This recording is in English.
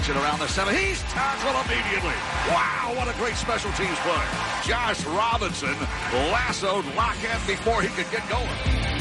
gets it around the center. He's tackled immediately. Wow, what a great special teams play. Josh Robinson lassoed Lockett before he could get going.